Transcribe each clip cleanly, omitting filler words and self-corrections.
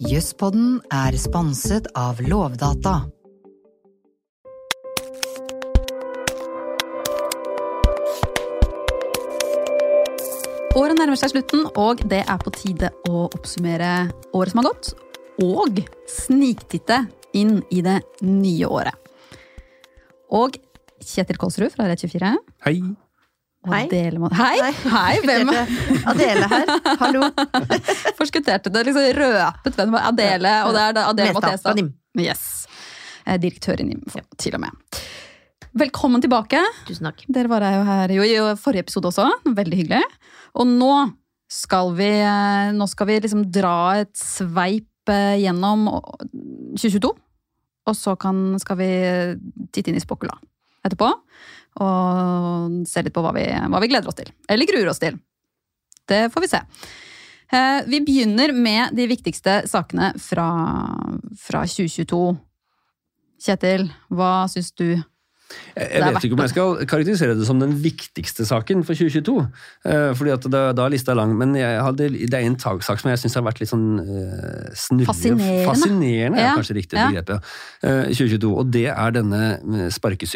Juspodden sponset av Lovdata. Året nærmer seg slutten, og det på tide å oppsummere året som har gått, og sniktitte inn i det nye året. Og Kjetil Kolsrud fra Rett24. Hei. Hei. Hei, hvem? Adele her, hallo. Forskutterte det, liksom røpet hvem var Adele, og det Adele Mathesa. Yes. Direktør i NIM, til og med. Velkommen tilbake. Tusen takk. Dere var jo her i forrige episode også, veldig hyggelig. Og nå skal vi liksom dra et sveip gjennom 2022, og så skal vi titte inn i Spokula etterpå, og se litt på hva vi gleder oss til, eller gruer oss til. Det får vi se. Vi begynner med de viktigste sakene fra 2022. Kjetil, hva synes du? Jeg vet ikke om jeg skal karakterisere det som den viktigste saken for 2022, fordi at da lista er lang, men det en sak som jeg synes har vært litt sånn snurrig. Fascinerende, kanskje riktig begrepet, 2022, og det denne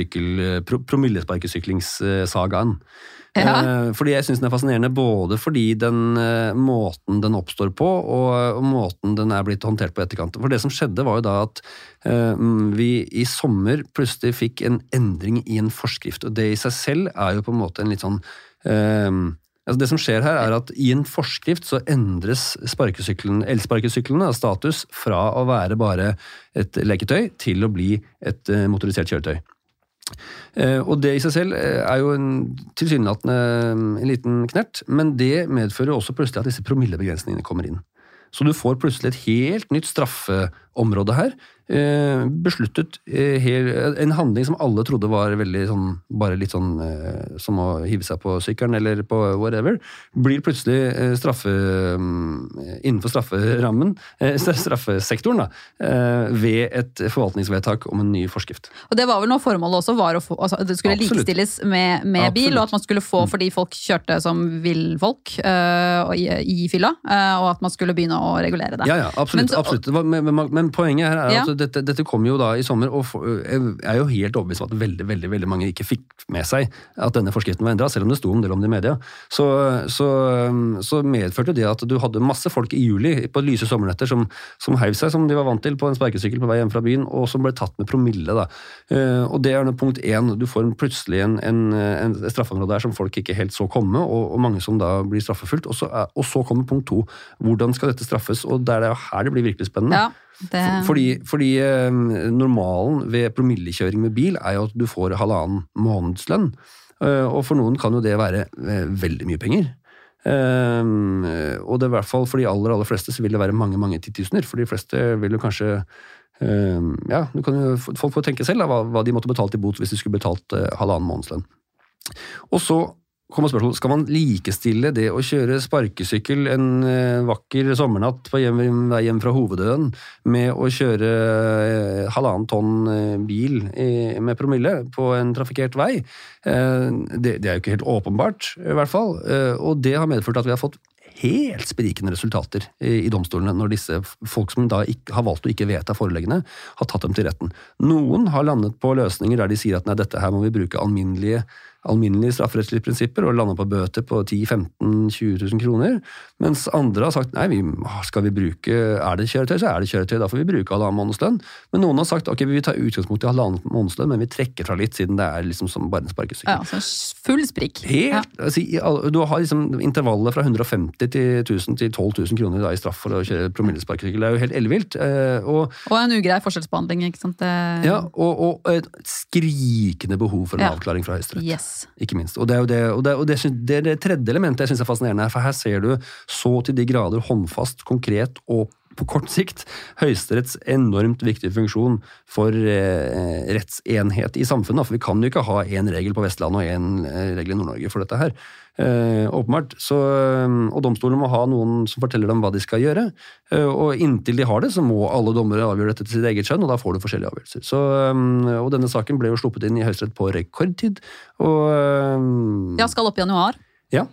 promillesparkesyklingssagaen. Fordi jeg synes den fascinerende både fordi måten den oppstår på og måten den blitt håndtert på etterkant. For det som skjedde var jo da at vi i sommer plutselig fikk en endring i en forskrift, og det i seg selv jo på en måte en litt sånn det som skjer her at i en forskrift så endres elsparkesyklene status fra å være bare et leketøy til å bli et motorisert kjøretøy. Og det i seg selv jo tilsynelatende en liten knert, men det medfører også plutselig at disse promillebegrensningene kommer inn. Så du får plutselig et helt nytt straffeområde her, besluttet en handling som alle trodde var veldig sånn, bare litt sånn som å hive seg på sykkelen eller på whatever, blir plutselig innenfor strafferammen, straffesektoren da, ved et forvaltningsvedtak om en ny forskrift. Og det var vel noe formålet også, var at det skulle likestilles med bil, og at man skulle få, fordi folk kjørte som villfolk i fylla, og at man skulle begynne å regulere det. Ja, absolutt. Men poenget her at dette kom jo da i sommer, og jeg jo helt overbevist om at veldig mange ikke fikk med seg at denne forskriften var endret, selv om det sto en del om det i media. Så medførte det at du hadde masse folk i juli på lyse sommernetter som heiv seg, som de var vant til på en sparkesykkel på vei hjem fra byen, og som ble tatt med promille da. Og det punkt 1, du får plutselig en straffeområde der som folk ikke helt så komme, og mange som da blir straffefullt, og så kommer punkt 2, hvordan skal dette straffes, og det jo her det blir virkelig spennende. Ja. Fordi normalen ved promillekjøring med bil jo at du får 1,5 månedslønn, og for noen kan jo det være veldig mye penger. Og det I hvert fall for de aller fleste så vil det være mange titusener, for de fleste vil jo kanskje folk får tenke selv da, hva de måtte betalt I bot hvis de skulle betalt 1,5 månedslønn. Og så kommer spørsmålet, skal man likestille det å kjøre sparkesykkel en vakker sommernatt på vei hjem fra hovedøen med å kjøre 1,5 tonn bil med promille på en trafikert vei? Det jo ikke helt åpenbart, I hvert fall. Og det har medført at vi har fått helt sprikende resultater I domstolene når disse folk som da har valgt å ikke vedta foreleggene, har tatt dem til retten. Noen har landet på løsninger der de sier at nei, dette her må vi bruke alminnelige strafferettslige prinsipper og lande på bøter på 10 000–15 000–20 000 kroner, mens andre har sagt, nei, skal vi bruke, det kjøretøy, så det kjøretøy, da får vi bruke 1,5 månedslønn, men noen har sagt, ok, vi vil ta utgangspunkt I 1,5 månedslønn, men vi trekker fra litt, siden det liksom som bare en sparkesykkel. Ja, så full sprikk. Du har liksom intervallet fra 150 til 1000 til 12 000 kroner da, I straff for å kjøre promillesparkesykkel, det jo helt ellevilt. Og en ugrei forskjellsbehandling, ikke sant? Ja, og et skrikende behov for en avklaring fra Høyesterett. Yes. Ikke minst. Og det tredje elementet jeg synes fascinerende her, for her ser du så til de grader håndfast, konkret og på kort sikt Høyesteretts enormt viktige funksjon for rettsenhet I samfunnet, for vi kan jo ikke ha en regel på Vestlandet og en regel I Nord-Norge for dette her. Åpenbart, og domstolen må ha noen som forteller dem hva de skal gjøre, og inntil de har det, så må alle dommere avgjøre dette til sitt eget skjønn, og da får du forskjellige avgjørelser. Og denne saken ble jo sluppet inn I Høyesterett på rekordtid. Ja, skal opp I januar. Ja.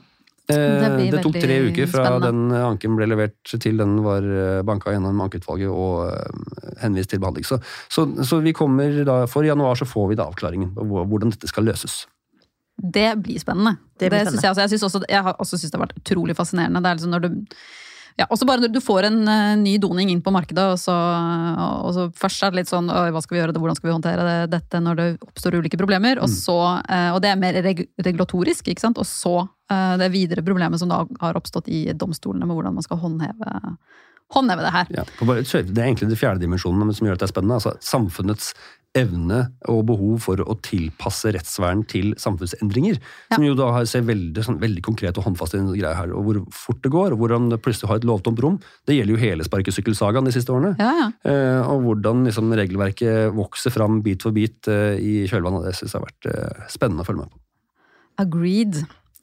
Det tok 3 uker fra spennende. den anken ble levert til den var banka gjennom ankeutvalget og henvist til behandling. Så vi kommer da, for januar så får vi da avklaringen på hvordan dette skal løses. Det blir spennende. Det blir Synes jeg, også. Jeg har også synes det har vært utrolig fascinerende. Det liksom når du også bare når du får en ny doning inn på markedet, og så først det litt sånn, hva skal vi gjøre, hvordan skal vi håndtere dette når det oppstår ulike problemer, og det mer regulatorisk, ikke sant? Og så det videre problemet som da har oppstått i domstolene med hvordan man skal håndheve det her. Ja, det egentlig det 4. dimensjonen som gjør at det spennende, altså samfunnets evne og behov for å tilpasse rettsvern til samfunnsendringer, som jo da ser veldig konkret og håndfast i en greie her, og hvor fort det går, og hvordan det plutselig har et lovtomt rom. Det gjelder jo hele sparkesykkelsagaen de siste årene. Og hvordan liksom, regelverket vokser fram bit for bit i kjølvannet. Det synes jeg har vært spennende å følge med på. Agreed.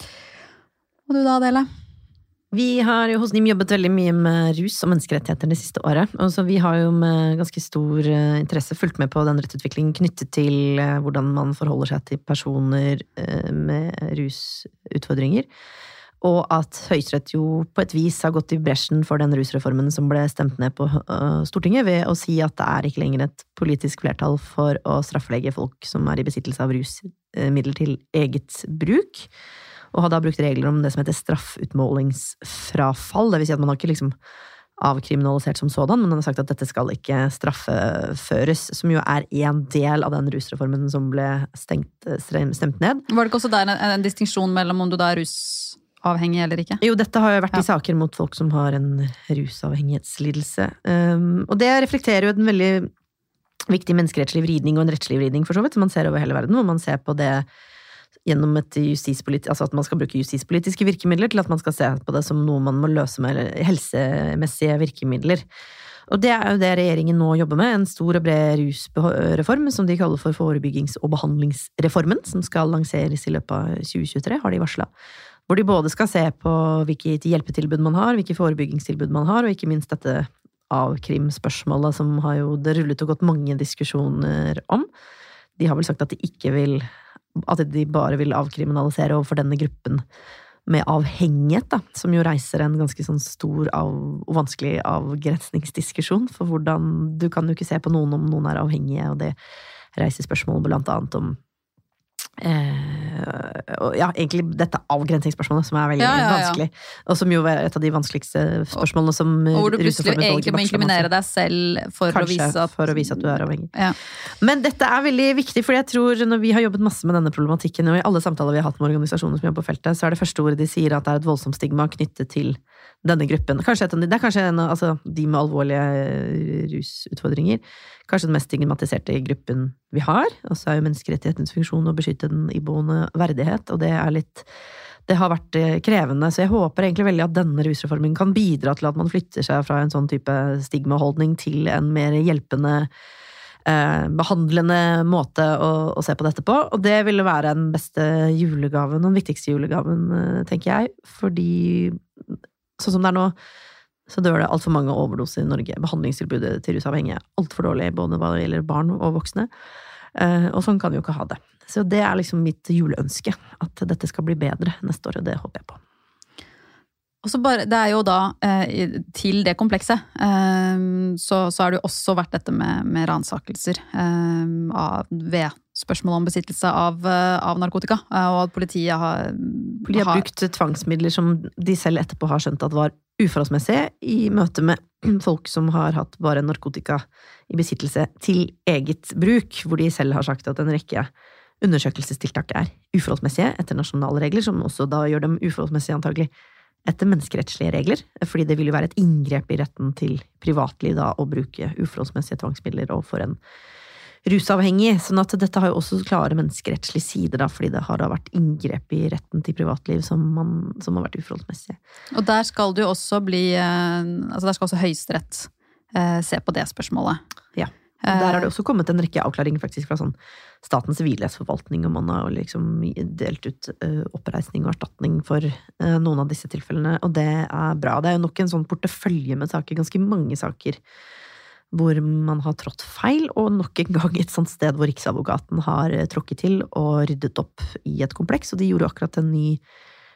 Og du da, Adele? Vi har jo hos NIM jobbet veldig mye med rus og menneskerettigheter det siste året, og så vi har jo med ganske stor interesse fulgt med på den rettutviklingen knyttet til hvordan man forholder seg til personer med rusutfordringer, og at Høyesterett jo på et vis har gått i bresjen for den rusreformen som ble stemt ned på Stortinget ved å si at det ikke lenger et politisk flertall for å straffelegge folk som i besittelse av rusmidler til eget bruk, og har da brukt regler om det som heter straffutmålingsfrafall. Det vil si at man har ikke liksom avkriminalisert som sådan, men man har sagt at dette skal ikke straffeføres, som jo en del av den rusreformen som ble stemt ned. Var det ikke også der en distinksjon mellom om du da rusavhengig eller ikke? Jo, dette har jo vært i saker mot folk som har en rusavhengighetslidelse. Og det reflekterer jo en veldig viktig menneskerettslig vridning og en rettslig vridning for så vidt, som man ser over hele verden, hvor man ser på det gjennom altså at man skal bruke justispolitiske virkemidler til at man skal se på det som noe man må løse med helsemessige virkemidler. Og det jo det regjeringen nå jobber med, en stor og bred rusreform som de kaller for forebyggings- og behandlingsreformen, som skal lanseres i løpet av 2023, har de varslet. Hvor de både skal se på hvilke hjelpetilbud man har, hvilke forebyggingstilbud man har, og ikke minst dette avkrimspørsmålet som har jo det rullet og gått mange diskusjoner om. De har vel sagt at de bare vil avkriminalisere overfor denne gruppen med avhengighet, da, som jo reiser en ganske sånn stor og vanskelig avgrensningsdiskusjon, for hvordan du kan jo ikke se på noen om noen avhengige, og det reiser spørsmål blant annet om egentlig dette avgrensningsspørsmålet som veldig vanskelig, og som jo et av de vanskeligste spørsmålene som og hvor du plutselig egentlig må inkriminere deg selv for å vise at du avhengig. Men dette veldig viktig, for jeg tror når vi har jobbet masse med denne problematikken, og i alle samtaler vi har hatt med organisasjoner som jobber på feltet, så det første ordet de sier at det et voldsomt stigma knyttet til denne gruppen. Det kanskje altså de med alvorlige rusutfordringer, kanskje den mest stigmatiserte gruppen vi har, og så jo menneskerettighetens funksjon å beskytte den iboende verdighet, og det har vært krevende, så jeg håper egentlig veldig at denne rusreformen kan bidra til at man flytter seg fra en sånn type stigmaholdning til en mer hjelpende, behandlende måte å se på dette på, og det ville være den beste julegaven, den viktigste julegaven, tenker jeg, fordi sånn som det nå, så dør det alt for mange overdoser i Norge. Behandlingstilbudet til rusavhengige alt for dårlig, både hva det gjelder barn og voksne. Og sånn kan vi jo ikke ha det. Så det liksom mitt juleønske, at dette skal bli bedre neste år, og det håper jeg på. Og så bare, det jo da, til det komplekset, så har det jo også vært dette med ransakelser ved spørsmål om besittelse av narkotika, og at politiet har brukt tvangsmidler som de selv etterpå har skjønt at var uforholdsmessige i møte med folk som har hatt bare narkotika i besittelse til eget bruk, hvor de selv har sagt at en rekke undersøkelsestiltak uforholdsmessige etter nasjonale regler, som også da gjør dem uforholdsmessige antagelig etter menneskerettslige regler, fordi det vil jo være et inngrep i retten til privatliv da, å bruke uforholdsmessige tvangsmidler overfor en rusavhengig, sånn at dette har jo også klare menneskerettslige sider da, fordi det har da vært inngrep i retten til privatliv som har vært uforholdsmessige. Og der skal det jo også der skal også Høyesterett se på det spørsmålet. Ja. Og der har det også kommet en rekke avklaringer faktisk fra sånn statens sivilrettsforvaltning, og man har liksom delt ut oppreisning og erstatning for noen av disse tilfellene, og det bra. Det jo nok en sånn portefølje med saker, ganske mange saker, hvor man har trådt feil, og nok en gang et sånt sted hvor Riksadvokaten har tråkket til og ryddet opp i et kompleks, og de gjorde akkurat en ny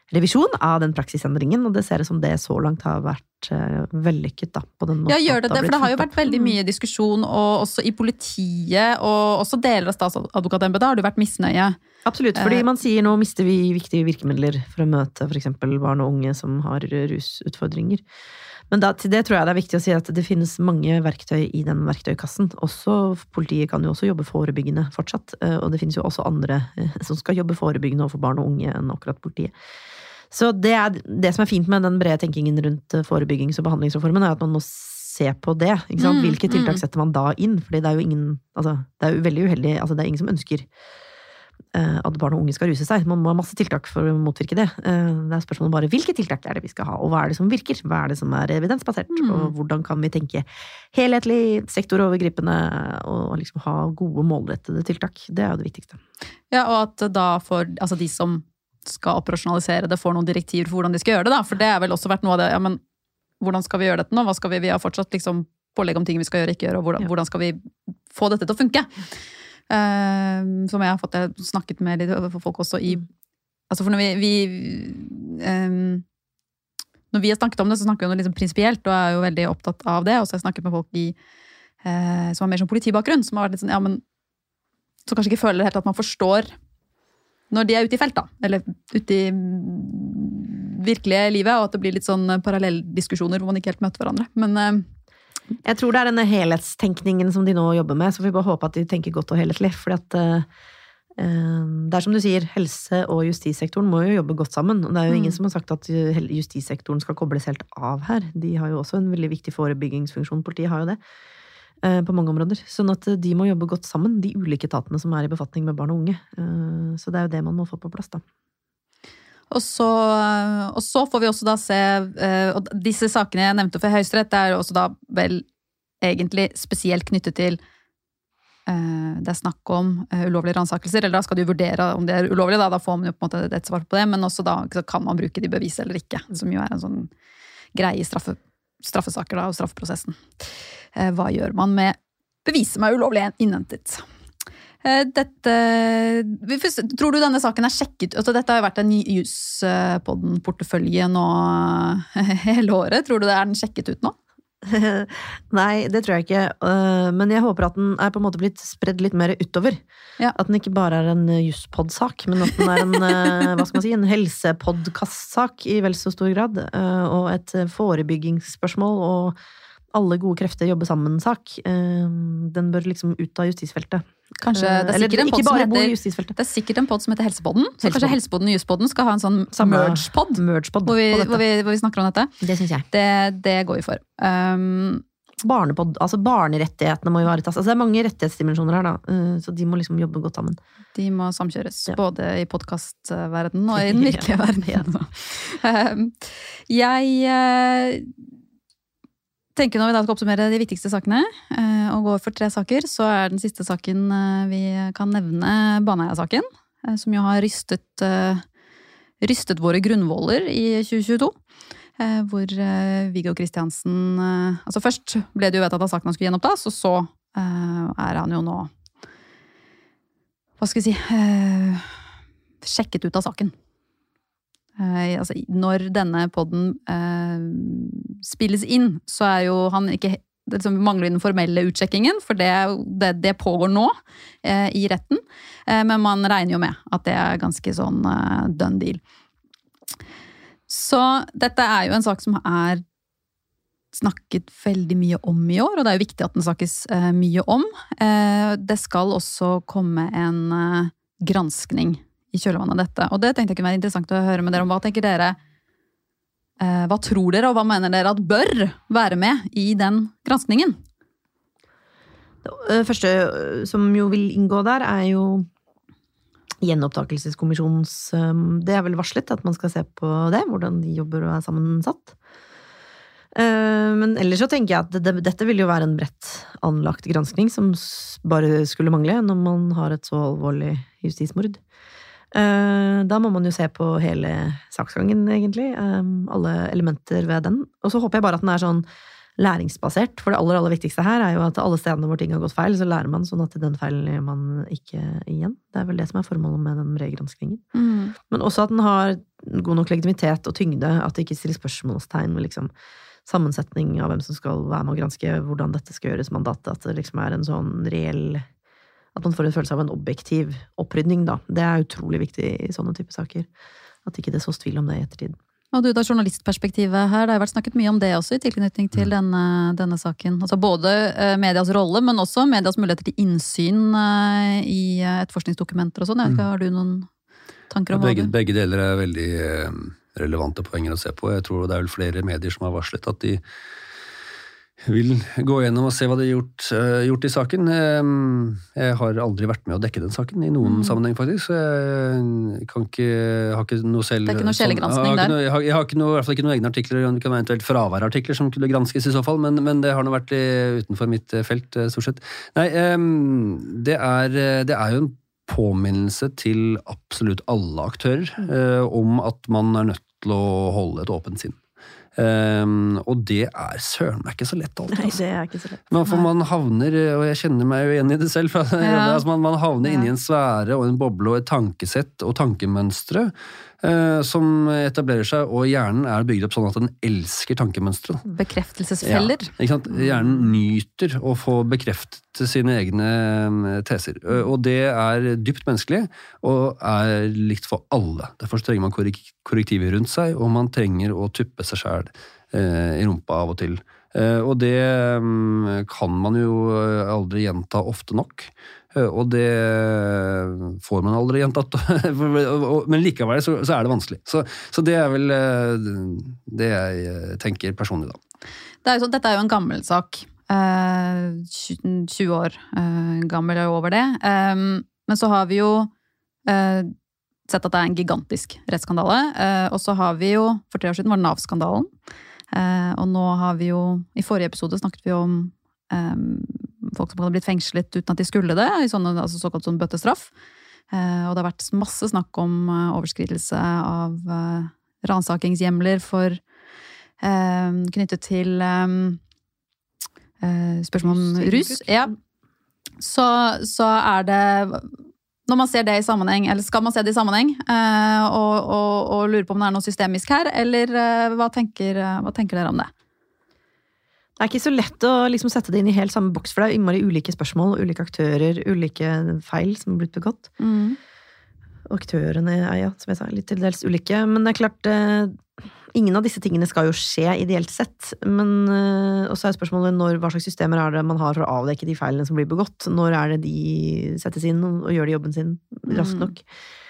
revisjon av den praksisendringen, og det ser ut som det så langt har vært vellykket da, på den måten. Ja, gjør det, for det har jo vært veldig mye diskusjon, og også i politiet, og også deler av statsadvokatembetet har det vært misnøye. Absolutt, fordi man sier nå mister vi viktige virkemidler for å møte for eksempel barn og unge som har rusutfordringer. Men til det tror jeg det er viktig å si at det finnes mange verktøy i den verktøykassen. Politiet kan jo også jobbe forebyggende fortsatt, og det finnes jo også andre som skal jobbe forebyggende overfor barn og unge enn akkurat politiet. Så det som er fint med den brede tenkingen rundt forebyggings- og behandlingsreformen, er at man må se på det. Ikke sant? Hvilke tiltak setter man da inn? Fordi det er jo det er jo veldig uheldig, det er ingen som ønsker at barn og unge skal ruse seg. Man må ha masse tiltak for å motvirke det. Det er spørsmålet bare hvilke tiltak er det vi skal ha, og hva er det som virker? Hva er det som er evidensbasert? Og hvordan kan vi tenke helhetlig, sektorovergripende, og liksom ha gode, målrettede tiltak? Det er jo det viktigste. Ja, og at da for de som skal operasjonalisere det, får noen direktiver for hvordan de skal gjøre det, da. For det har vel også vært noe av det, ja, men hvordan skal vi gjøre dette nå? Hva skal vi har fortsatt liksom pålegg om ting vi skal gjøre, ikke gjøre, og hvordan skal vi få dette til å funke? Som jeg har snakket med litt folk også i, for når vi har snakket om det, så snakker vi om det liksom prinsipielt, og er jo veldig opptatt av det, og så har jeg snakket med folk som har mer sånn politibakgrunn, som har vært litt sånn, ja, men så kanskje ikke føler helt at man forstår når de er ute i felt da, eller ute i virkelige livet, og at det blir litt sånn parallelldiskusjoner hvor man ikke helt møter hverandre. Men jeg tror det er denne helhetstenkningen som de nå jobber med, så vi bare håper at de tenker godt og helhetlig, fordi at det er som du sier, helse- og justissektoren må jo jobbe godt sammen, og det er jo ingen som har sagt at justissektoren skal kobles helt av her. De har jo også en veldig viktig forebyggingsfunksjon, politiet har jo det på mange områder, sånn at de må jobbe godt sammen, de ulike etatene som er i befatning med barn og unge. Så det er jo det man må få på plass da. Og så får vi også da se, og disse sakene jeg nevnte for Høyesterett, det er også da vel egentlig spesielt knyttet til det er snakk om ulovlige rannsakelser, eller da skal du vurdere om det er ulovlig, da får man jo på en måte et svar på det, men også da kan man bruke de bevis eller ikke, som jo er en sånn greie i straffesaker da, og straffeprosessen. Hva gjør man med bevis som er ulovlig innhentet? Tror du denne saken er sjekket? Altså, dette har jo vært en ny JUS-podden-portefølje nå hele året. Tror du det er den sjekket ut nå? Nei, det tror jeg ikke. Men jeg håper at den er på en måte blitt spredd litt mer utover. Ja. At den ikke bare er en JUS-podd-sak, men at den er en, hva skal man si, en helsepodkast-sak i vel så stor grad. Og et forebyggingsspørsmål, og alle gode krefter jobber sammen-sak. Den bør liksom ut av justisfeltet. Kanskje det er sikkert en podd som heter, det er sikkert en podd som heter Helsepodden. Så kanskje Helsepodden og Juspodden skal ha en sånn merge-podd hvor vi snakker om dette. Det synes jeg. Det går vi for. Barnepodd, altså barnerettighetene må ivaretas. Altså det er mange rettighetsdimensjoner her da, så de må liksom jobbe godt sammen. De må samkjøres, både i podcastverdenen og i den virkelige verden. Jeg tenker når vi da skal oppsummere de viktigste sakene, og går for 3 saker, så er den siste saken vi kan nevne Baneheia-saken, som jo har rystet våre grunnvoller i 2022, hvor Viggo Kristiansen, altså først ble det jo vedtatt at saken skulle gjenopptas, og så er han jo nå, hva skal jeg si, sjekket ut av saken. Altså, når denne podden spilles inn, så er jo han ikke, det liksom mangler den formelle utsjekkingen, for det pågår nå i retten, men man regner jo med at det er ganske sånn done deal. Så dette er jo en sak som er snakket veldig mye om i år, og det er jo viktig at den snakkes mye om. Det skal også komme en granskning i kjølvannet av dette. Og det tenkte jeg kunne være interessant å høre med dere om. Hva tenker dere? Hva tror dere, og hva mener dere at bør være med i den granskningen? Det første som jo vil inngå der er jo gjenopptakelseskommisjonens, det er vel varslet at man skal se på det, hvordan de jobber og er sammensatt. Men ellers så tenker jeg at dette vil jo være en bredt anlagt granskning som bare skulle mangle når man har et så alvorlig justismord. Da må man jo se på hele saksgangen egentlig, alle elementer ved den, og så håper jeg bare at den er sånn læringsbasert. For det aller viktigste her jo at alle stedene hvor ting har gått feil, så lærer man sånn at den feilen gjør man ikke igjen. Det vel det som formålet med den regranskningen. Men også at den har god nok legitimitet og tyngde, at det ikke stiller spørsmålstegn med liksom sammensetning av hvem som skal være med å granske hvordan dette skal gjøres mandatet, at det liksom en sånn reell, at man får en følelse av en objektiv opprydning da. Det utrolig viktig i sånne type saker. At ikke det sås tvil om det i ettertid. Og du da, journalistperspektivet her, det har vært snakket mye om det også i tilknytning til denne saken. Altså både medias rolle, men også medias muligheter til innsyn i etterforskningsdokumenter og sånn. Jeg vet ikke, har du noen tanker om Begge deler veldig relevante poenger å se på. Jeg tror det vel flere medier som har varslet at de vil gå gjennom og se hva de har gjort i saken. Jeg har aldri vært med å dekke den saken i noen sammenheng faktisk, så jeg har ikke noe selv... Det ikke noe skjellegransking der? Jeg har i hvert fall ikke noen egne artikler, det kan være eventuelt fraværartikler som kunne granskes i så fall, men det har nå vært utenfor mitt felt, stort sett. Nei, det jo en påminnelse til absolutt alle aktører om at man nødt til å holde et åpent sinn. Og det søren meg ikke så lett alltid. Nei, det ikke så lett. For man havner, og jeg kjenner meg jo igjen i det selv, altså man havner inn i en sfære og en boble og et tankesett og tankemønstre som etablerer seg, og hjernen bygd opp sånn at den elsker tankemønstre. Bekreftelsesfeller. Ja, ikke sant? Hjernen nyter å få bekreftet sine egne teser, og det dypt menneskelig, og likt for alle. Derfor trenger man korrektiver rundt seg, og man trenger å tuppe seg selv i rumpa av og til. Og det kan man jo aldri gjenta ofte nok, og det får man aldri gjentatt, men likevel så det vanskelig. Så det vel det jeg tenker personlig da. Dette jo en gammel sak, 20 år gammel over det, men så har vi jo sett at det en gigantisk rettsskandale, og så har vi jo, for 3 år siden var det NAV-skandalen, og nå har vi jo, i forrige episode snakket vi om folk som hadde blitt fengslet uten at de skulle det, i altså såkalt sånn bøttestraff, og det har vært masse snakk om overskridelse av ransakingshjemler for knyttet til spørsmål om rus. Ja. Så det når man ser det i sammenheng, eller skal man se det i sammenheng, og lure på om det noe systemisk her, eller hva tenker dere om det? Det ikke så lett å liksom sette det inn i helt samme boks, for det innmari ulike spørsmål, ulike aktører, ulike feil som har blitt begått. Og aktørene ja, som jeg sa, litt til dels ulike, men det klart, ingen av disse tingene skal jo skje ideelt sett, men også spørsmålet hva slags systemer det man har for å avdekke de feilene som blir begått, når det de settes inn og gjør de jobben sin raskt nok.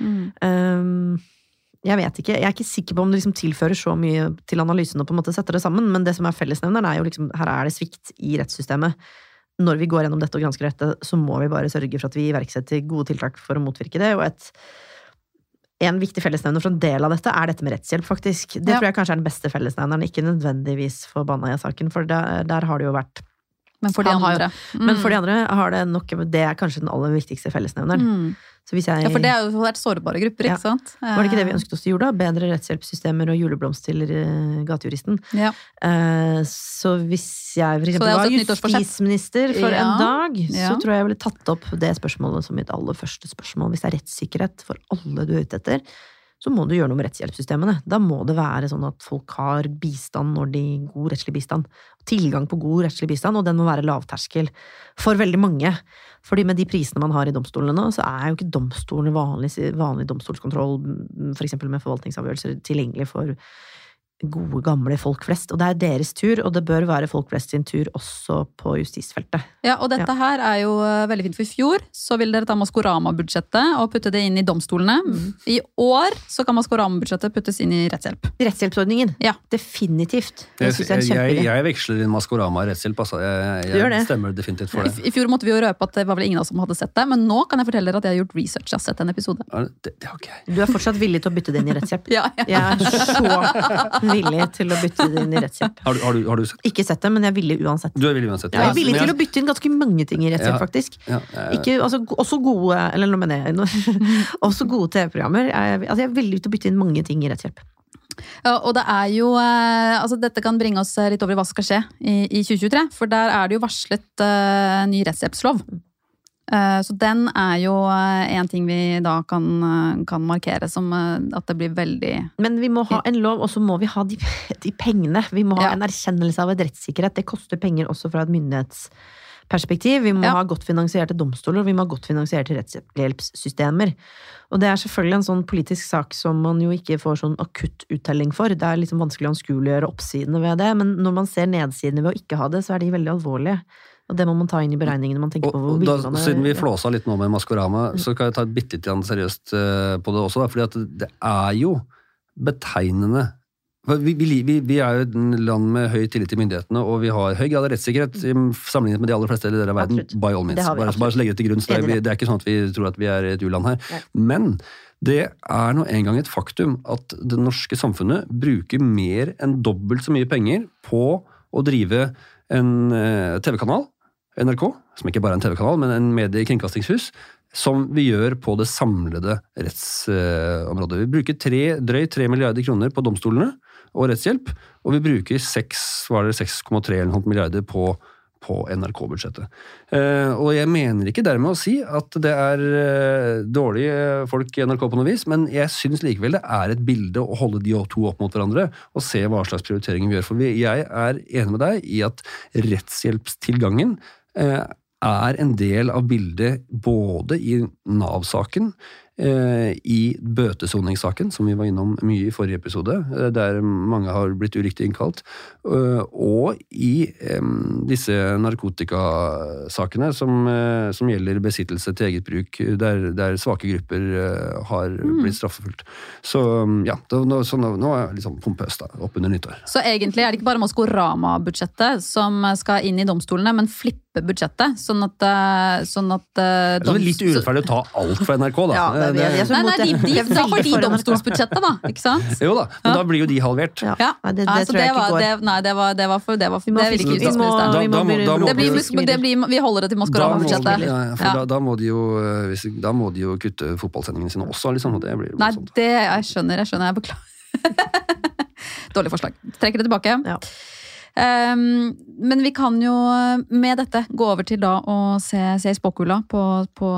Jeg vet ikke, jeg ikke sikker på om det liksom tilfører så mye til analysen og på en måte setter det sammen, men det som fellesnevneren jo liksom, her det svikt i rettssystemet. Når vi går gjennom dette og gransker dette, så må vi bare sørge for at vi iverksetter gode tiltak for å motvirke det, og en viktig fellesnevner for en del av dette dette med rettshjelp, faktisk. Det tror jeg kanskje den beste fellesnevneren, ikke nødvendigvis for Baneheia-saken, for der har det jo vært Men for de andre. Men for de andre har det nok, det kanskje den aller viktigste fellesnevneren. Så hvis jeg, ja, for det jo vært sårbare grupper, ikke sant? Var det ikke det vi ønsket oss å gjøre da? Bedre rettshjelpssystemer og juleblomst til gatejuristen. Ja. Så hvis jeg for eksempel var justisminister for en dag, så tror jeg ville tatt opp det spørsmålet som mitt aller første spørsmål. Hvis det rettssikkerhet for alle du ute etter, så må du gjøre noe med rettshjelpssystemene. Da må det være sånn at folk har bistand når de god rettslig bistand. Tilgang på god rettslig bistand, og den må være lavterskel for veldig mange. Fordi med de prisene man har i domstolene nå, så jo ikke domstolene vanlig domstolskontroll, for eksempel med forvaltningsavgjørelser, tilgjengelig for gode, gamle folk flest. Og det deres tur, og det bør være folk flest sin tur også på justisfeltet. Ja, og dette her jo veldig fint, for i fjor så vil dere ta Maskorama-budsjettet og putte det inn i domstolene. I år så kan Maskorama-budsjettet puttes inn i rettshjelp. Rettshjelpsordningen? Ja. Definitivt. Jeg veksler inn Maskorama og rettshjelp, altså. Jeg stemmer definitivt for det. I fjor måtte vi jo røpe at det var vel ingen av oss som hadde sett det, men nå kan jeg fortelle dere at jeg har gjort research, jeg har sett en episode. Det har ikke jeg. Du fortsatt villig til å bytte det inn i rettshjelp? Ja. Jeg så villig til å bytte det inn i rettshjelp. Har du sett? Ikke sett det, men jeg er villig uansett. Du villig uansett? Jeg villig til å bytte inn ganske mange ting i rettshjelp, faktisk. Ikke, altså, også gode, eller nå mener jeg, også gode TV-programmer. Jeg er villig til å bytte inn mange ting i rettshjelp. Og det jo, altså dette kan bringe oss litt over i hva som skal skje i 2023, for der det jo varslet ny rettshjelpslov. Så den jo en ting vi da kan markere som at det blir veldig... Men vi må ha en lov, og så må vi ha de pengene. Vi må ha en erkjennelse av et rettssikkerhet. Det koster penger også fra et myndighetsperspektiv. Vi må ha godt finansierte domstoler, og vi må ha godt finansierte rettshjelpssystemer. Og det selvfølgelig en sånn politisk sak som man jo ikke får sånn akutt uttelling for. Det liksom vanskelig å anskueliggjøre oppsidene ved det, men når man ser nedsidene ved å ikke ha det, så de veldig alvorlige. Og det må man ta inn i beregningene man tenker på hvor da, siden vi flåsa litt nå med Maskorama, så kan jeg ta et bitte litt seriøst på det også, fordi at det jo betegnende. Vi jo et land med høy tillit til myndighetene, og vi har høy grad av rettssikkerhet sammenlignet med de aller fleste deler av verden, by all means. Bare legge det til grunn, så det ikke sånn at vi tror at vi et u-land her. Ja. Men det nå en gang et faktum at det norske samfunnet bruker mer enn dobbelt så mye penger på å drive en TV-kanal, NRK, som ikke bare en TV-kanal, men en mediekringkastingshus, som vi gjør på det samlede rettsområdet. Vi bruker drøyt 3 milliarder kroner på domstolene og rettshjelp, og vi bruker 6,3 milliarder på NRK-budsjettet. Og jeg mener ikke dermed å si at det dårlige folk i NRK på noe vis, men jeg synes likevel det et bilde å holde de to opp mot hverandre og se hva slags prioriteringer vi gjør. For jeg enig med deg i at rettshjelpstilgangen en del av bildet både i NAV-saken, i bøtesoningssaken, som vi var innom mye i forrige episode, der mange har blitt uriktig innkalt, og i disse narkotikasakene som gjelder besittelse til eget bruk, der svake grupper har blitt straffefullt. Så ja, nå det litt sånn pompøst da, opp under nyttår. Så egentlig det ikke bare Maskorama-budsjettet som skal inn i domstolene, men flippe budsjettet, sånn at det litt urettferdig å ta alt fra NRK da. Ja, da får de domstolsbudsjettet da, ikke sant? Jo da, men da blir jo de halvert. Ja, det tror jeg ikke går. Nei, det var for det vil ikke justisministeren. Vi holder det til Maskorama-budsjettet. Da må de jo kutte fotballsendingene sine også, liksom, og det blir jo nei, sånt. Jeg skjønner, jeg beklager. Dårlig forslag. Trekker det tilbake. Ja. Men vi kan jo med dette gå over til da å se i spåkula på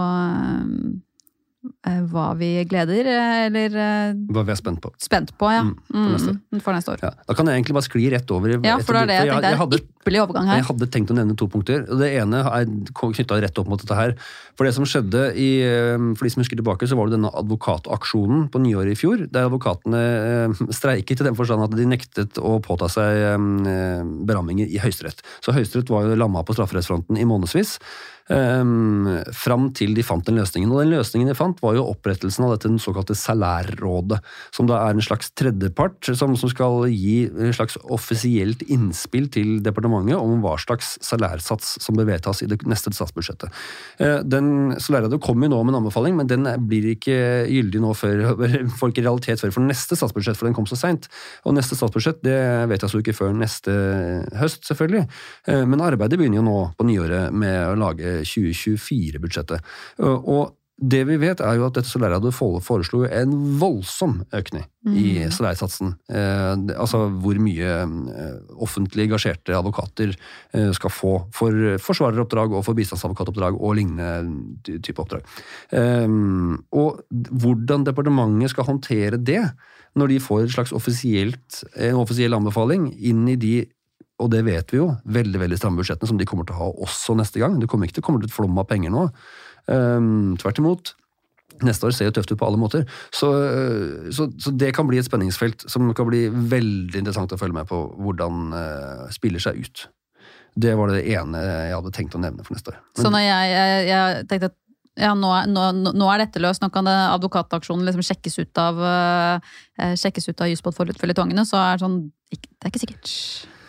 hva vi gleder, eller hva vi spent på. Spent på, ja. For neste år. Ja. Da kan jeg egentlig bare skli rett over. Ja, for det jeg tenkte. Jeg hadde ypperlig overgang her. Jeg hadde tenkt å nevne 2 punkter. Og det ene knyttet rett opp mot dette her. For det som skjedde, for de som husker tilbake, så var det denne advokataksjonen på nyåret i fjor, der advokatene streiket i den forstand at de nektet å påta seg beramminger i Høyesterett. Så Høyesterett var jo lammet på strafferettsfronten i månedsvis, fram til de fant den løsningen. Og den løsningen de fant var jo opprettelsen av dette såkalte salærrådet, som da en slags tredjepart som skal gi en slags offisielt innspill til departementet om hva slags salærsats som bør vedtas i det neste statsbudsjettet. Den salærrådet kom jo nå med en anbefaling, men den blir ikke gyldig nå for ikke realitet før for neste statsbudsjett, for den kom så sent. Og neste statsbudsjett, det vedtas jo ikke før neste høst, selvfølgelig. Men arbeidet begynner jo nå på nyåret med å lage 2024-budsjettet. Og det vi vet jo at dette salærrådet foreslo en voldsom økning i salærsatsen. Altså hvor mye offentlig engasjerte advokater skal få for forsvareroppdrag og for bistandsadvokatoppdrag og lignende type oppdrag. Og hvordan departementet skal håndtere det når de får en slags en offisiell anbefaling inn i de, og det vet vi jo, veldig, veldig stramme budsjettene som de kommer til å ha også neste gang. Det kommer ikke til å komme til et flom av penger nå. Tvert imot. Neste år ser jo tøft ut på alle måter. Så det kan bli et spenningsfelt som kan bli veldig interessant å følge med på hvordan spiller seg ut. Det var det ene jeg hadde tenkt å nevne for neste år. Så når jeg tenkte at ja, nå dette løst, nå kan advokataksjonen liksom sjekkes ut av Jussbåt-føljetongene, så det sånn, det ikke sikkert.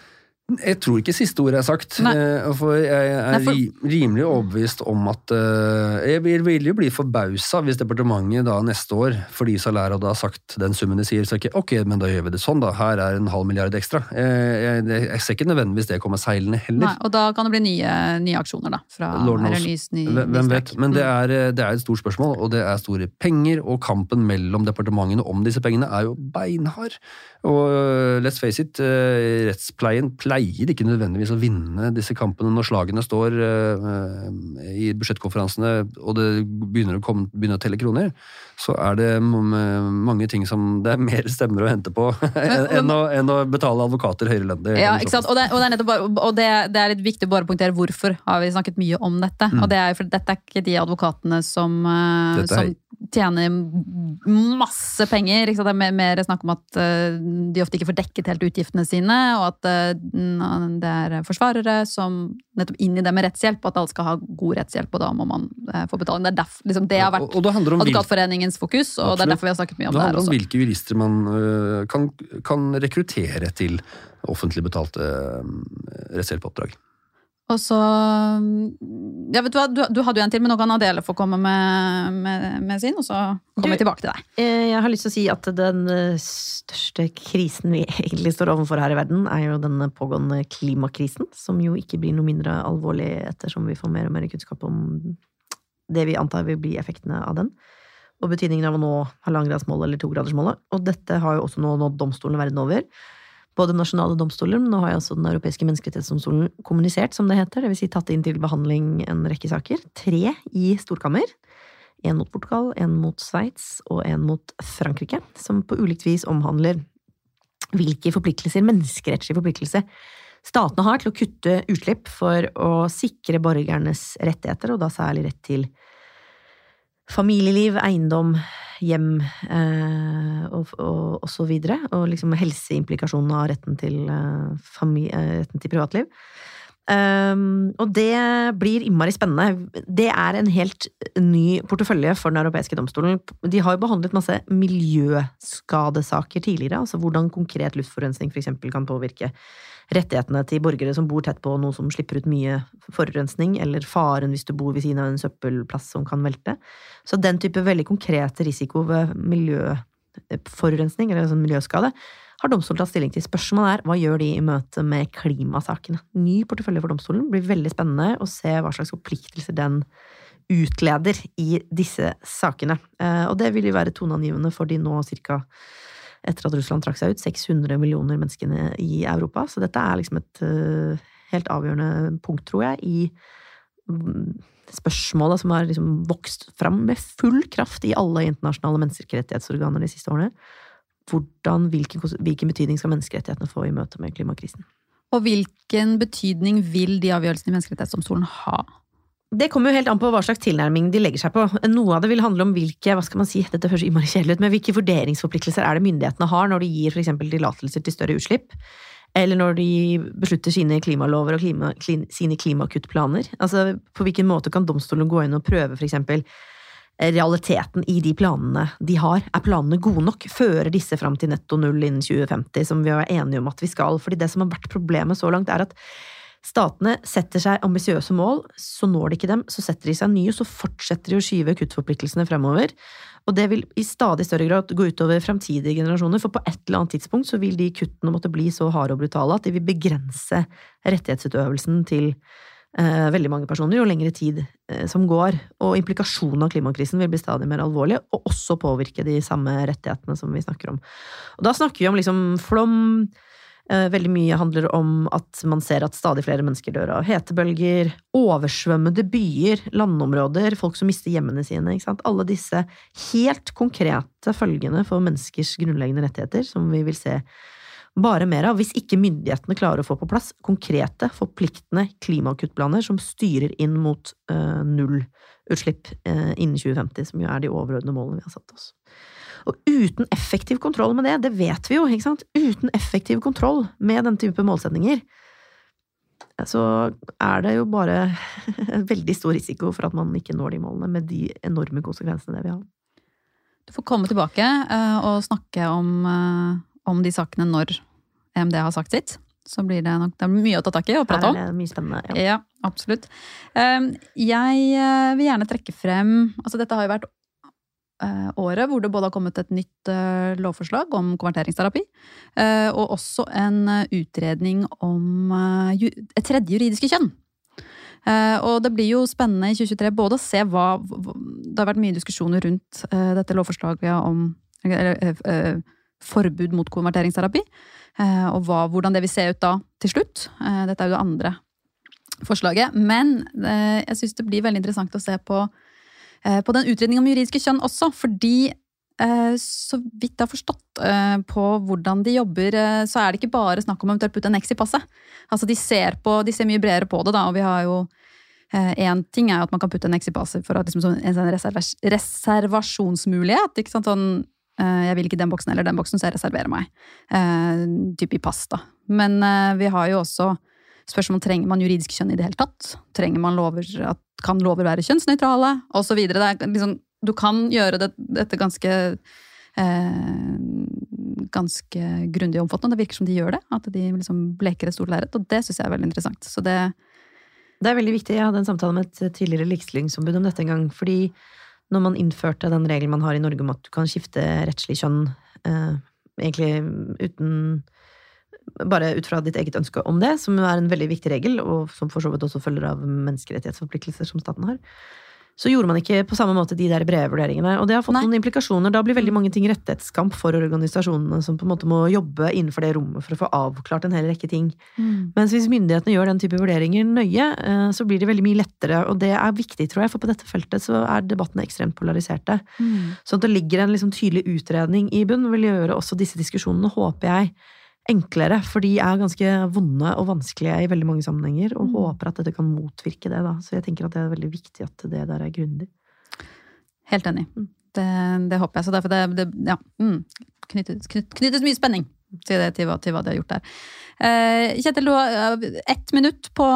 Jeg tror ikke siste ordet sagt, for jeg er rimelig overbevist om at jeg vil jo bli forbauset hvis departementet da neste år, fordi Salero da har sagt den summen de sier, så ikke, ok, men da gjør vi det sånn da, her er 0,5 milliard ekstra. Jeg ser ikke nødvendigvis det kommer seilende heller. Nei, og da kan det bli nye aksjoner da, fra hvem vet, men det er et stort spørsmål, og det er store penger, og kampen mellom departementene om disse pengene er jo beinhard. Og let's face it, rettspleien pleier ikke nødvendigvis å vinne disse kampene når slagene står i budsjettkonferansene, og det begynner å telle kroner, så er det mange ting som det er mer stemmer å hente på enn å betale advokater høyere lønn. Ja, ikke sant? Og det er litt viktig bare å punktere hvorfor har vi snakket mye om dette, og det er jo fordi dette er ikke de advokatene som tjener masse penger, ikke sant? Det er mer snakk om at de ofte ikke får dekket helt utgiftene sine, og at det er forsvarere som nettopp inn i det med rettshjelp, og at alle skal ha god rettshjelp, og da må man få betaling. Det er derfor, liksom, det har vært Advokatforeningens fokus, og det er derfor vi har snakket mye om det her også. Det handler om hvilke jurister man kan rekruttere til offentlig betalte rettshjelpoppdrag. Og så, ja, vet du hva, du hadde jo en til, men nå kan Adele få komme med sin, og så kommer vi tilbake til deg. Jeg har lyst til å si at den største krisen vi egentlig står overfor her i verden, er jo denne pågående klimakrisen, som jo ikke blir noe mindre alvorlig ettersom vi får mer og mer kunnskap om det vi antar vil bli effektene av den, og betydningen av å nå 1,5-gradersmålet eller 2-gradersmålet. Og dette har jo også nå nådd domstolene verden over. Både nasjonale domstoler, men nå har jo også den europeiske menneskerettighetsdomstolen kommunisert, som det heter, det vil si tatt inn til behandling en rekke saker. 3 i storkammer. 1 mot Portugal, 1 mot Sveits og 1 mot Frankrike, som på ulikt vis omhandler hvilke forpliktelser, menneskerettslige forpliktelser, statene har til å kutte utslipp for å sikre borgernes rettigheter, og da særlig rett til familieliv, eiendom, hjem og så videre, og liksom helseimplikasjonen av retten til privatliv. Og det blir innmari spennende. Det er en helt ny portefølje for den europeiske domstolen. De har jo behandlet masse miljøskadesaker tidligere, altså hvordan konkret luftforurensning for eksempel kan påvirke rettighetene til borgere som bor tett på noe som slipper ut mye forurensning, eller faren hvis du bor ved siden av en søppelplass som kan velte. Så den type veldig konkrete risiko ved miljøforurensning, eller sånn miljøskade, har domstolen tatt stilling til. Spørsmålet er, hva gjør de i møte med klimasakene? Ny portefølje for domstolen blir veldig spennende å se hva slags forpliktelser den utleder i disse sakene. Og det vil jo være toneangivende for de nå cirka, etter at Russland trakk seg ut, 600 millioner menneskene i Europa. Så dette er liksom et helt avgjørende punkt, tror jeg, i spørsmålet som har liksom vokst fram med full kraft i alle internasjonale menneskerettighetsorganer de siste årene. Hvilken betydning skal menneskerettighetene få i møte med klimakrisen? Og hvilken betydning vil de avgjørelsene i menneskerettighetsdomstolen ha? Det kommer jo helt an på hva slags tilnærming de legger seg på. Noe av det vil handle om hvilke, hva skal man si, dette høres innmari kjedelig ut, men hvilke vurderingsforpliktelser er det myndighetene har når de gir for eksempel tillatelser til større utslipp, eller når de beslutter sine klimalover og sine klimakuttplaner. Altså, på hvilken måte kan domstolen gå inn og prøve for eksempel realiteten i de planene de har? Er planene gode nok? Fører disse fram til netto null innen 2050, som vi er enige om at vi skal? Fordi det som har vært problemet så langt er at statene setter seg ambisiøse mål, så når de ikke dem, så setter de seg nye, så fortsetter de å skyve kuttforpliktelsene fremover. Og det vil i stadig større grad gå utover fremtidige generasjoner, for på et eller annet tidspunkt så vil de kuttene måtte bli så harde og brutale at de vil begrense rettighetsutøvelsen til veldig mange personer jo lengre tid som går, og implikasjonen av klimakrisen vil bli stadig mer alvorlig, og også påvirke de samme rettighetene som vi snakker om. Og da snakker vi om liksom flom. Veldig mye handler om at man ser at stadig flere mennesker dør av hetebølger, oversvømmede byer, landområder, folk som mister hjemmene sine, ikke sant? Alle disse helt konkrete følgene for menneskers grunnleggende rettigheter, som vi vil se bare mer av, hvis ikke myndighetene klarer å få på plass konkrete, forpliktende klimakuttplaner som styrer inn mot nullutslipp innen 2050, som jo er de overordnede målene vi har satt oss. Og uten effektiv kontroll med det vet vi jo, ikke sant? Uten effektiv kontroll med den type målsetninger, så er det jo bare veldig stor risiko for at man ikke når de målene med de enorme konsekvensene det vi har. Du får komme tilbake og snakke om de sakene når EMD har sagt sitt. så blir det nok det er mye å ta tak i og prate om. Her er det mye spennende. Ja, absolutt. Jeg vil gjerne trekke frem, altså dette har jo vært året hvor det både har kommet et nytt lovforslag om konverteringsterapi, og også en utredning om et tredje juridiske kjønn. Og det blir jo spennende i 2023 både å se det har vært mye diskusjoner rundt dette lovforslaget om forbud mot konverteringsterapi, og hvordan det vil se ut da til slutt. Dette er jo det andre forslaget, men jeg synes det blir veldig interessant å se på den utredningen om juridiske kjønn også, fordi så vidt jeg har forstått på hvordan de jobber, så er det ikke bare snakk om å putte en X i passet. Altså de ser mye bredere på det da, og vi har jo en ting er jo at man kan putte en X i passet for at liksom en reservasjonsmulighet, ikke sant, sånn jeg vil ikke den boksen eller den boksen, så jeg reserverer meg. Typ i pass da. Men vi har jo også spørsmål, trenger man juridisk kjønn i det hele tatt? Trenger man kan lover være kjønnsnøytrale? Og så videre. Det er liksom, du kan gjøre dette ganske grundig og omfattende. Det virker som de gjør det, at de liksom bleker et stort lerret, og det synes jeg er veldig interessant. Så det er veldig viktig. Jeg hadde en samtale med et tidligere likestillingsombud om dette en gang, fordi når man innførte den regelen man har i Norge om at du kan skifte rettslig kjønn, egentlig bare ut fra ditt eget ønske om det, som er en veldig viktig regel, og som for så vidt også følger av menneskerettighetsforpliktelser som staten har, så gjorde man ikke på samme måte de der brede vurderingene, og det har fått noen implikasjoner. Da blir veldig mange ting rettighetskamp for organisasjonene som på en måte må jobbe innenfor det rommet for å få avklart en hel rekke ting. Mens hvis myndighetene gjør den type vurderinger nøye, så blir det veldig mye lettere, og det er viktig, tror jeg, for på dette feltet så er debattene ekstremt polariserte. Så at det ligger en liksom tydelig utredning i bunn, vil gjøre også disse diskusjonene, håper jeg, enklere, for de er ganske vonde og vanskelige i veldig mange sammenhenger, og håper at dette kan motvirke det da. Så jeg tenker at det er veldig viktig at det der er grundig. Helt enig. Det håper jeg. Så derfor knyttes mye spenning til hva de har gjort der. Kjetil, du har 1 minutt på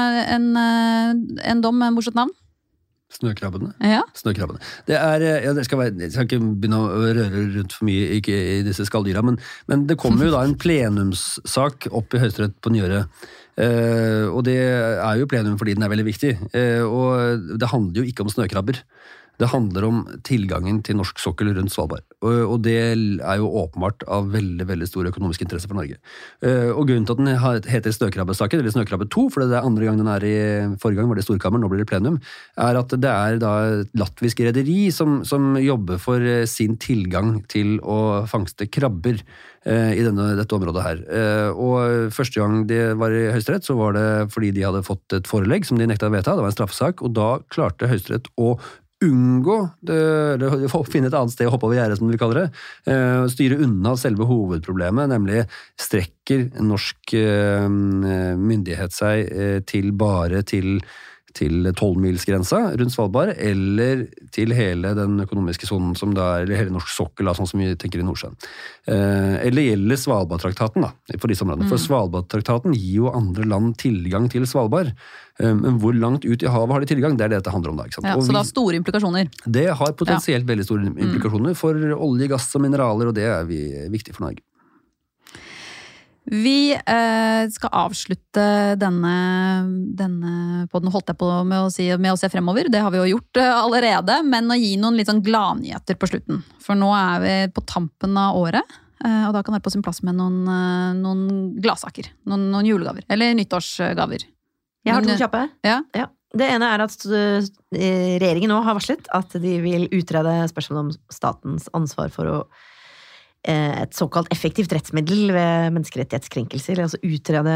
en dom med morsomt navn. Snøkrabbene. Ja. Snøkrabbene. Jeg skal ikke begynne å røre rundt for mye i disse skalldyra, men det kommer jo da en plenumssak opp i Høyesterett på nyåret. Og det er jo plenum fordi den er veldig viktig. Og det handler jo ikke om snøkrabber. Det handler om tilgangen til norsk sokkel rundt Svalbard. Og det er jo åpenbart av veldig, veldig stor økonomisk interesse for Norge. Og grunnen til at den heter Snøkrabbesaken, eller Snøkrabbe 2, for det er andre gang den er i forrige gang var det Storkammer, nå blir det plenum, er at det er da et latvisk rederi som jobber for sin tilgang til å fangste krabber i dette området her. Og første gang det var i Høyesterett, så var det fordi de hadde fått et forelegg som de nekta å vedta, det var en straffesak, og da klarte Høyesterett å unngå, finne et annet sted å hoppe over gjerdet, som vi kaller det, styre unna selve hovedproblemet, nemlig strekker norsk myndighet seg til 12-milsgrensa rundt Svalbard, eller til hele den økonomiske zonen, eller hele norsk sokkel, sånn som vi tenker i Nordsjøen. Eller gjelder Svalbardtraktaten, for disse områdene. For Svalbardtraktaten gir jo andre land tilgang til Svalbard, men hvor langt ut i havet har de tilgang? Det er det dette handler om da, ikke sant? Ja, så det har store implikasjoner. Det har potensielt veldig store implikasjoner for olje, gass og mineraler, og det er viktig for Norge. Vi skal avslutte denne podden, holdt jeg på med å se fremover. Det har vi jo gjort allerede, men å gi noen litt sånn gladnyheter på slutten. For nå er vi på tampen av året, og da kan det være på sin plass med noen gladsaker, noen julegaver, eller nyttårsgaver. Jeg har 2 kjappe. Ja. Det ene er at regjeringen nå har varslet at de vil utrede spørsmålet om statens ansvar for et såkalt effektivt rettsmiddel ved menneskerettighetskrenkelser, altså utrede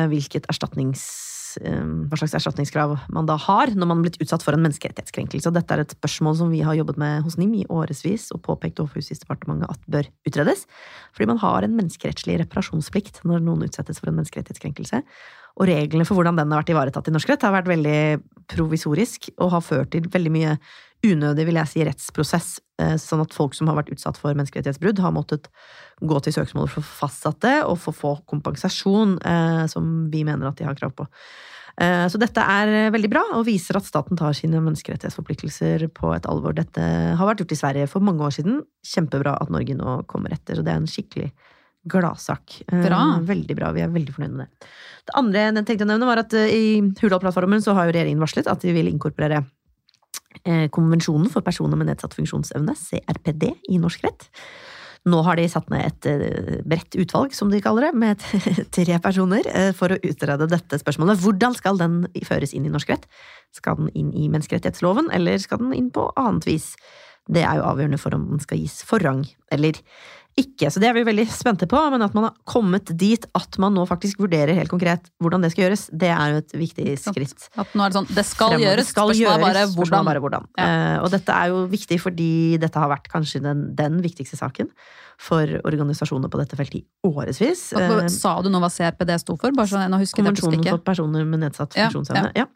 hva slags erstatningskrav man da har når man har blitt utsatt for en menneskerettighetskrenkelse. Og dette er et spørsmål som vi har jobbet med hos NIM i årevis og påpekt overfor Justisdepartementet at bør utredes, fordi man har en menneskerettslig reparasjonsplikt når noen utsettes for en menneskerettighetskrenkelse. Og reglene for hvordan den har vært ivaretatt i norsk rett har vært veldig provisorisk og har ført til veldig mye unødig, vil jeg si, rettsprosess, sånn at folk som har vært utsatt for menneskerettighetsbrudd har måttet gå til søksmål for å få fastsatt det og for å få kompensasjon som vi mener at de har krav på. Så dette er veldig bra og viser at staten tar sine menneskerettighetsforpliktelser på et alvor. Dette har vært gjort i Sverige for mange år siden. Kjempebra at Norge nå kommer etter, så det er en skikkelig gladsak. Bra. Veldig bra, vi veldig fornøyd med det. Det andre jeg tenkte å nevne var at i Hurdal-plattformen så har jo regjeringen varslet at de vil inkorporere konvensjonen for personer med nedsatt funksjonsevne, CRPD, i norsk rett. Nå har de satt ned et bredt utvalg, som de kaller det, med 3 personer for å utrede dette spørsmålet. Hvordan skal den føres inn i norsk rett? Skal den inn i menneskerettighetsloven, eller skal den inn på annet vis? Det jo avgjørende for om den skal gis forrang, eller ikke. Så det vi veldig spente på, men at man har kommet dit at man nå faktisk vurderer helt konkret hvordan det skal gjøres, det jo et viktig skritt. At nå det sånn, det skal gjøres, spørsmålet bare hvordan. Ja. Og dette jo viktig fordi dette har vært kanskje den viktigste saken for organisasjoner på dette feltet i årevis. Sa du nå hva CRPD sto for? Bare sånn, nå husker jeg Konvensjonen for personer med nedsatt funksjonsevne. Ja.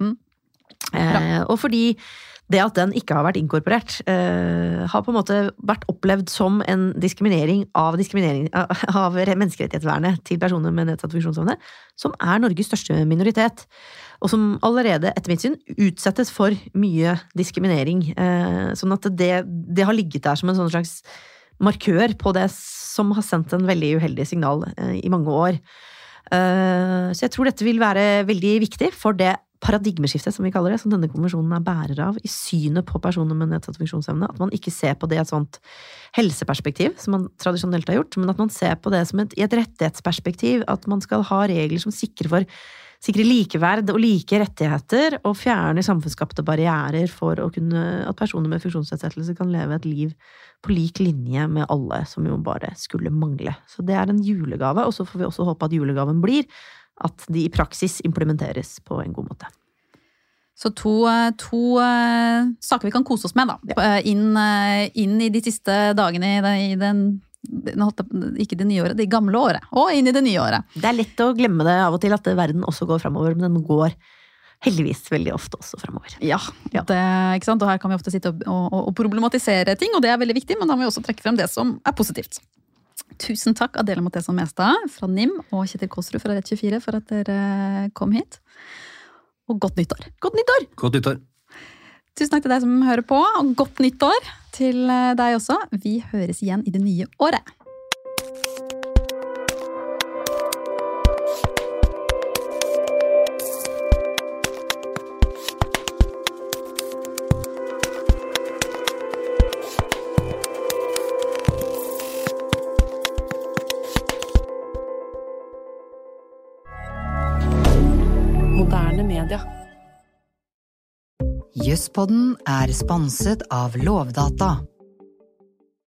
Og fordi det at den ikke har vært inkorporert, har på en måte vært opplevd som en diskriminering av menneskerettighetsvernet til personer med nedsatt funksjonsevne, som Norges største minoritet, og som allerede, etter mitt syn, utsettes for mye diskriminering. Sånn at det har ligget der som en sånn slags markør på det som har sendt en veldig uheldig signal i mange år. Så jeg tror dette vil være veldig viktig for det paradigmeskiftet, som vi kaller det, som denne konvensjonen bærer av i synet på personer med nedsatt funksjonsevne, at man ikke ser på det i et sånt helseperspektiv, som man tradisjonelt har gjort, men at man ser på det som i et rettighetsperspektiv, at man skal ha regler som sikrer likeverd og like rettigheter, og fjerner samfunnsskapte barrierer for at personer med funksjonsnedsettelse kan leve et liv på lik linje med alle, som jo bare skulle mangle. Så det en julegave, og så får vi også håpe at julegaven blir at de i praksis implementeres på en god måte. Så to saker vi kan kose oss med da, inn i de siste dagene i ikke det nye året, det gamle året, og inn i det nye året. Det lett å glemme det av og til at verden også går fremover, men den går heldigvis veldig ofte også fremover. Ja. Ikke sant? Og her kan vi ofte sitte og problematisere ting, og det veldig viktig, men da må vi også trekke frem det som positivt. Tusen takk Adela Matheson Mestad fra NIM og Kjetil Kåsrud fra Rett24 for at dere kom hit. Og godt nyttår! Godt nyttår! Tusen takk til deg som hører på, og godt nyttår til deg også. Vi høres igjen i det nye året. Moderne media. Juspodden sponset av Lovdata.